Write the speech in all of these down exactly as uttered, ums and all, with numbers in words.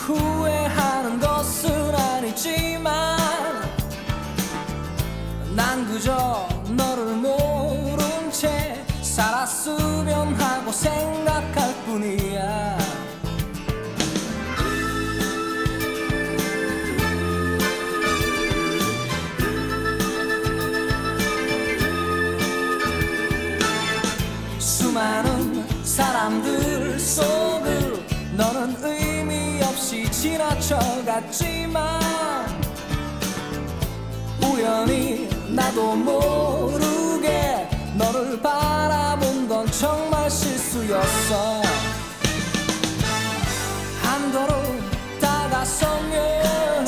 후회하는 것은 아니지만 난 그저 너를 모른 채 살았으면 하고 생각할 뿐이야. 수많은 사람들 속을 너는 의미 없이 지나쳐갔지만 우연히 나도 모르게 너를 바라본 건 정말 실수였어. 한 걸음 다가서면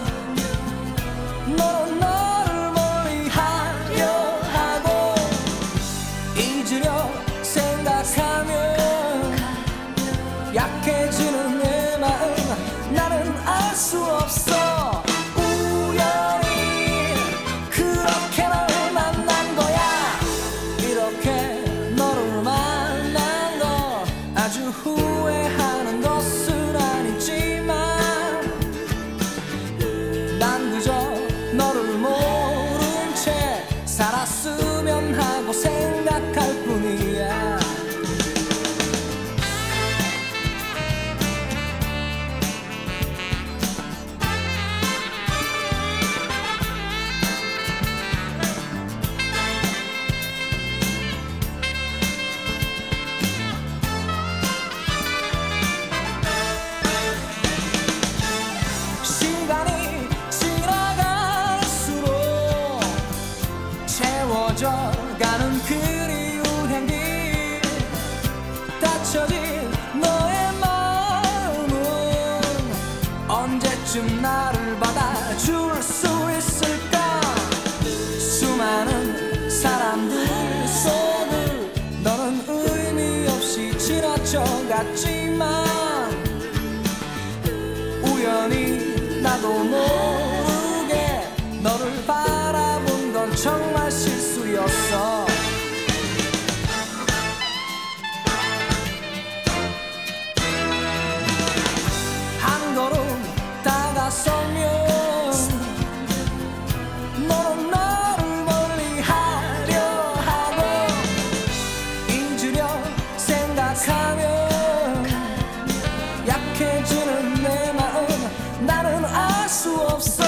너는 너를 멀리하려 하고 잊으려 생각하면 약해지는 내 마음 나는 알 수 없어. 우연히 그렇게 널 만난 거야. 이렇게 너를 만난 거 아주 후회하는 것은 아니지만 난 그저 너를 모른 채 살았으면 하고 생각할 뿐이야. 시간이 지나갈수록 채워져가는 그리운 향기 닫혀진 너의 마음은 언제쯤 나를 받아줄 수 있을까. 수많은 사람들 속을 너는 의미 없이 지나쳐갔지만 우연히 나도 모르게 너를 바라본 건 정말 실수였어. 한 걸음 다가서면 너는 너를 멀리하려 하고 잊으려 생각하면 약해지는 내 마음 나는 알 수 없어.